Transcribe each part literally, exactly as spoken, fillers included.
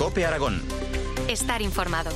COPE Aragón. Estar informado.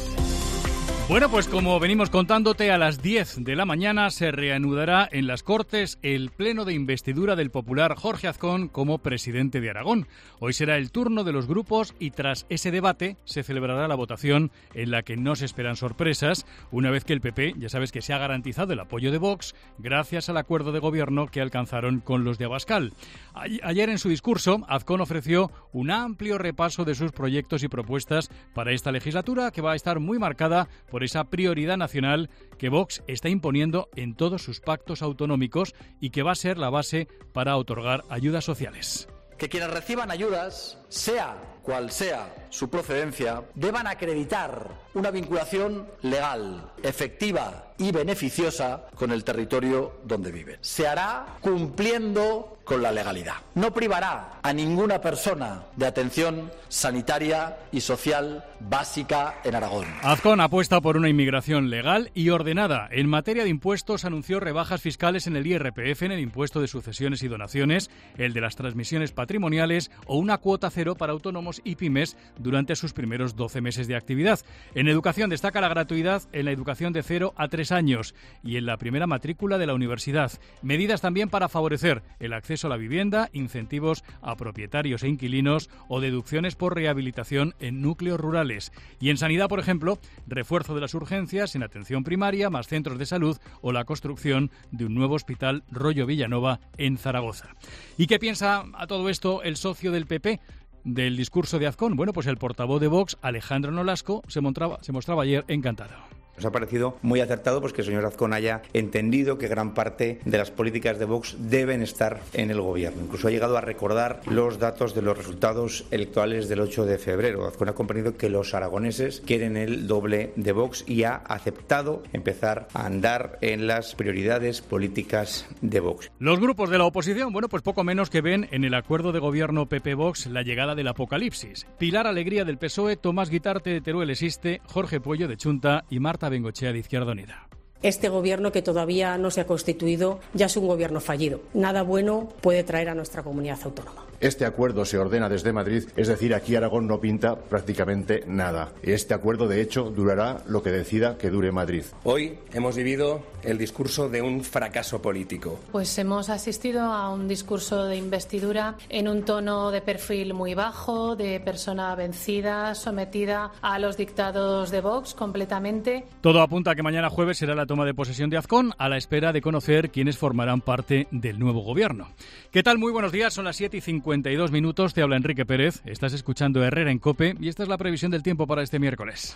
Bueno, pues como venimos contándote, a las diez de la mañana se reanudará en las Cortes el pleno de investidura del popular Jorge Azcón como presidente de Aragón. Hoy será el turno de los grupos y tras ese debate se celebrará la votación en la que no se esperan sorpresas, una vez que el P P, ya sabes que se ha garantizado el apoyo de Vox gracias al acuerdo de gobierno que alcanzaron con los de Abascal. Ayer en su discurso, Azcón ofreció un amplio repaso de sus proyectos y propuestas para esta legislatura que va a estar muy marcada por esa prioridad nacional que Vox está imponiendo en todos sus pactos autonómicos y que va a ser la base para otorgar ayudas sociales. Que quienes reciban ayudas, sea cual sea su procedencia, deban acreditar una vinculación legal, efectiva y beneficiosa con el territorio donde viven. Se hará cumpliendo con la legalidad. No privará a ninguna persona de atención sanitaria y social básica en Aragón. Azcón apuesta por una inmigración legal y ordenada. En materia de impuestos anunció rebajas fiscales en el I R P F, en el impuesto de sucesiones y donaciones, el de las transmisiones patrimoniales o una cuota cero para autónomos y pymes durante sus primeros doce meses de actividad. En educación destaca la gratuidad en la educación de cero a tres años y en la primera matrícula de la universidad. Medidas también para favorecer el acceso a la vivienda, incentivos a propietarios e inquilinos o deducciones por rehabilitación en núcleos rurales. Y en sanidad, por ejemplo, refuerzo de las urgencias en atención primaria, más centros de salud o la construcción de un nuevo hospital Rollo Villanova en Zaragoza. ¿Y qué piensa a todo esto el socio del P P del discurso de Azcón? Bueno, pues el portavoz de Vox, Alejandro Nolasco, se mostraba, se mostraba ayer encantado. Nos ha parecido muy acertado pues que el señor Azcón haya entendido que gran parte de las políticas de Vox deben estar en el gobierno. Incluso ha llegado a recordar los datos de los resultados electorales del ocho de febrero. Azcón ha comprendido que los aragoneses quieren el doble de Vox y ha aceptado empezar a andar en las prioridades políticas de Vox. Los grupos de la oposición, bueno, pues poco menos que ven en el acuerdo de gobierno P P-Vox la llegada del apocalipsis. Pilar Alegría del P S O E, Tomás Guitarte de Teruel Existe, Jorge Puello de Chunta y Marta Bengochea de Izquierda Unida. Este gobierno que todavía no se ha constituido ya es un gobierno fallido. Nada bueno puede traer a nuestra comunidad autónoma. Este acuerdo se ordena desde Madrid, es decir, aquí Aragón no pinta prácticamente nada. Este acuerdo, de hecho, durará lo que decida que dure Madrid. Hoy hemos vivido el discurso de un fracaso político. Pues hemos asistido a un discurso de investidura en un tono de perfil muy bajo, de persona vencida, sometida a los dictados de Vox completamente. Todo apunta a que mañana jueves será la toma de posesión de Azcón, a la espera de conocer quiénes formarán parte del nuevo gobierno. ¿Qué tal? Muy buenos días, son las siete y cincuenta y dos minutos, te habla Enrique Pérez, estás escuchando Herrera en COPE y esta es la previsión del tiempo para este miércoles.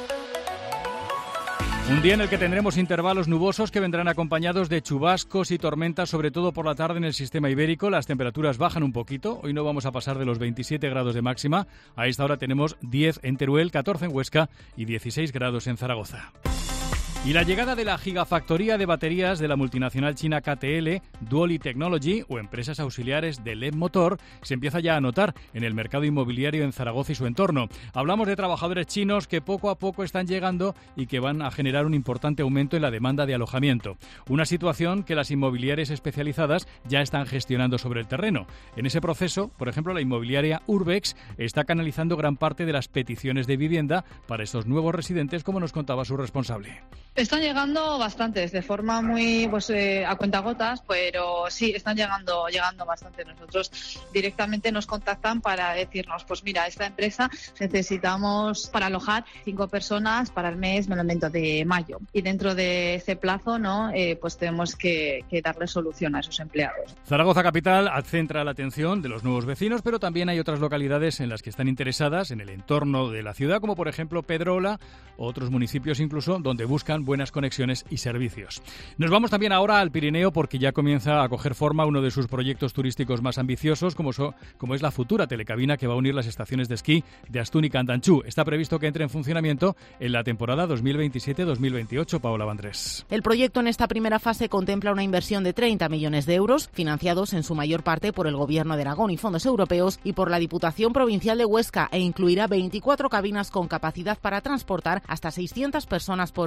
Un día en el que tendremos intervalos nubosos que vendrán acompañados de chubascos y tormentas, sobre todo por la tarde en el sistema ibérico. Las temperaturas bajan un poquito. Hoy no vamos a pasar de los veintisiete grados de máxima. A esta hora tenemos diez en Teruel, catorce en Huesca y dieciséis grados en Zaragoza. Y la llegada de la gigafactoría de baterías de la multinacional china K T L, Duoli Technology o empresas auxiliares de L E D Motor se empieza ya a notar en el mercado inmobiliario en Zaragoza y su entorno. Hablamos de trabajadores chinos que poco a poco están llegando y que van a generar un importante aumento en la demanda de alojamiento. Una situación que las inmobiliarias especializadas ya están gestionando sobre el terreno. En ese proceso, por ejemplo, la inmobiliaria Urbex está canalizando gran parte de las peticiones de vivienda para estos nuevos residentes, como nos contaba su responsable. Están llegando bastantes, de forma muy pues eh, a cuentagotas, pero sí, están llegando llegando bastante. Nosotros directamente nos contactan para decirnos, pues mira, esta empresa necesitamos para alojar cinco personas para el mes, me lo invento, de mayo. Y dentro de ese plazo, ¿no? Eh, pues tenemos que, que darle solución a esos empleados. Zaragoza capital centra la atención de los nuevos vecinos, pero también hay otras localidades en las que están interesadas en el entorno de la ciudad, como por ejemplo Pedrola, otros municipios incluso, donde buscan buenas conexiones y servicios. Nos vamos también ahora al Pirineo porque ya comienza a coger forma uno de sus proyectos turísticos más ambiciosos, como, so, como es la futura telecabina que va a unir las estaciones de esquí de Astún y Candanchú. Está previsto que entre en funcionamiento en la temporada dos mil veintisiete dos mil veintiocho. Paola Vandrés. El proyecto en esta primera fase contempla una inversión de treinta millones de euros, financiados en su mayor parte por el Gobierno de Aragón y fondos europeos y por la Diputación Provincial de Huesca, e incluirá veinticuatro cabinas con capacidad para transportar hasta seiscientas personas por hora. Un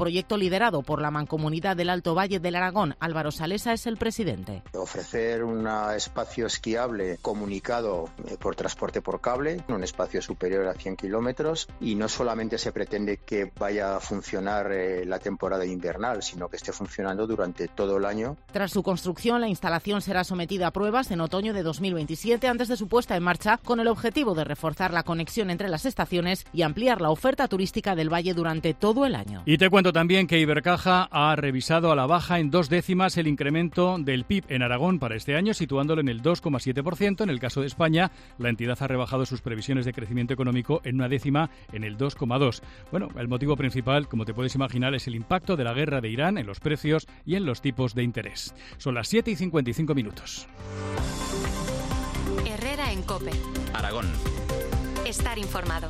proyecto liderado por la Mancomunidad del Alto Valle del Aragón. Álvaro Salesa es el presidente. Ofrecer un espacio esquiable comunicado por transporte por cable, un espacio superior a cien kilómetros, y no solamente se pretende que vaya a funcionar eh, la temporada invernal, sino que esté funcionando durante todo el año. Tras su construcción, la instalación será sometida a pruebas en otoño de dos mil veintisiete antes de su puesta en marcha, con el objetivo de reforzar la conexión entre las estaciones y ampliar la oferta turística del valle durante todo el año. Y te cuento también que Ibercaja ha revisado a la baja en dos décimas el incremento del P I B en Aragón para este año, situándolo en el dos coma siete por ciento. En el caso de España, la entidad ha rebajado sus previsiones de crecimiento económico en una décima, en el dos coma dos. Bueno, el motivo principal, como te puedes imaginar, es el impacto de la guerra de Irán en los precios y en los tipos de interés. Son las siete y cincuenta y cinco minutos. Herrera en COPE. Aragón. Estar informado.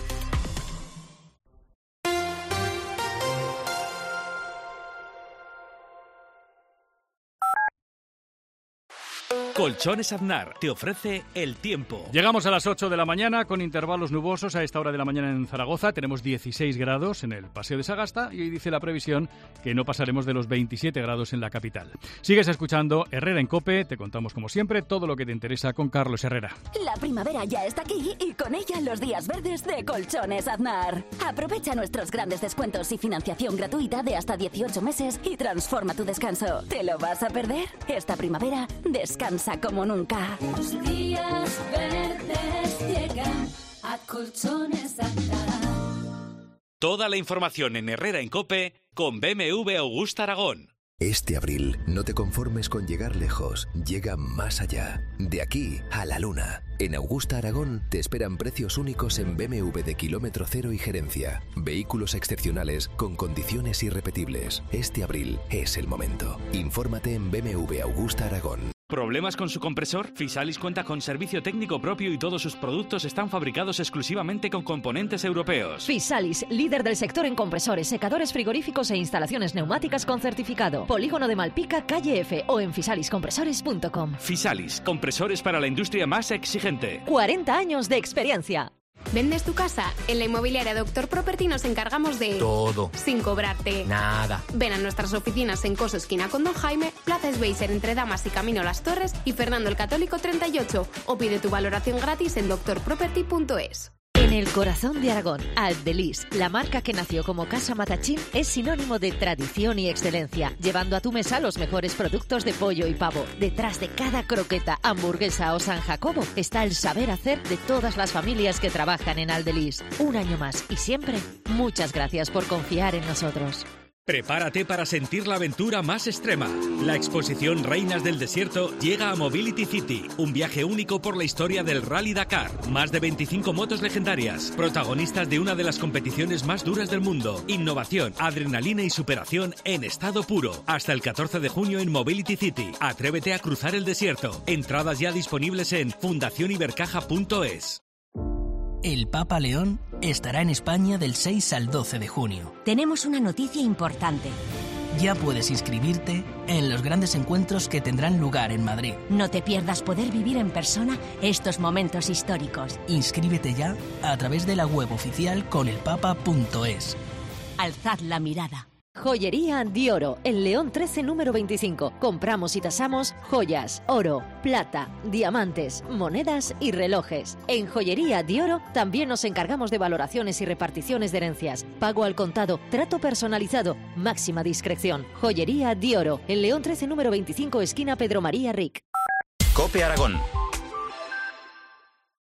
Colchones Aznar te ofrece el tiempo. Llegamos a las ocho de la mañana con intervalos nubosos a esta hora de la mañana en Zaragoza. Tenemos dieciséis grados en el Paseo de Sagasta y hoy dice la previsión que no pasaremos de los veintisiete grados en la capital. Sigues escuchando Herrera en COPE. Te contamos como siempre todo lo que te interesa con Carlos Herrera. La primavera ya está aquí y con ella los días verdes de Colchones Aznar. Aprovecha nuestros grandes descuentos y financiación gratuita de hasta dieciocho meses y transforma tu descanso. ¿Te lo vas a perder? Esta primavera descansa como nunca. Los días verdes llegan a Colchones Aznar. Toda la información en Herrera en COPE con B M W Augusta Aragón. Este abril, no te conformes con llegar lejos, llega más allá. De aquí a la luna. En Augusta Aragón te esperan precios únicos en B M W de kilómetro cero y gerencia. Vehículos excepcionales con condiciones irrepetibles. Este abril es el momento. Infórmate en B M W Augusta Aragón. ¿Problemas con su compresor? Fisalis cuenta con servicio técnico propio y todos sus productos están fabricados exclusivamente con componentes europeos. Fisalis, líder del sector en compresores, secadores frigoríficos e instalaciones neumáticas con certificado. Polígono de Malpica, calle F o en fisalis compresores punto com. Fisalis, compresores para la industria más exigente. cuarenta años de experiencia. ¿Vendes tu casa? En la inmobiliaria Doctor Property nos encargamos de... todo. Sin cobrarte. Nada. Ven a nuestras oficinas en Coso Esquina con Don Jaime, Plaza Schweizer entre Damas y Camino Las Torres y Fernando el Católico treinta y ocho. O pide tu valoración gratis en doctor property punto es. En el corazón de Aragón, Aldelis, la marca que nació como Casa Matachín, es sinónimo de tradición y excelencia, llevando a tu mesa los mejores productos de pollo y pavo. Detrás de cada croqueta, hamburguesa o San Jacobo está el saber hacer de todas las familias que trabajan en Aldelis. Un año más y siempre, muchas gracias por confiar en nosotros. Prepárate para sentir la aventura más extrema. La exposición Reinas del Desierto llega a Mobility City, un viaje único por la historia del Rally Dakar. Más de veinticinco motos legendarias, protagonistas de una de las competiciones más duras del mundo. Innovación, adrenalina y superación en estado puro. Hasta el catorce de junio en Mobility City. Atrévete a cruzar el desierto. Entradas ya disponibles en fundación ibercaja punto es. El Papa León estará en España del seis al doce de junio. Tenemos una noticia importante. Ya puedes inscribirte en los grandes encuentros que tendrán lugar en Madrid. No te pierdas poder vivir en persona estos momentos históricos. Inscríbete ya a través de la web oficial con el papa punto es. Alzad la mirada. Joyería Dioro, en León trece número veinticinco. Compramos y tasamos joyas, oro, plata, diamantes, monedas y relojes. En Joyería Dioro también nos encargamos de valoraciones y reparticiones de herencias. Pago al contado, trato personalizado, máxima discreción. Joyería Dioro, en León trece número veinticinco, esquina Pedro María Ric. COPE Aragón.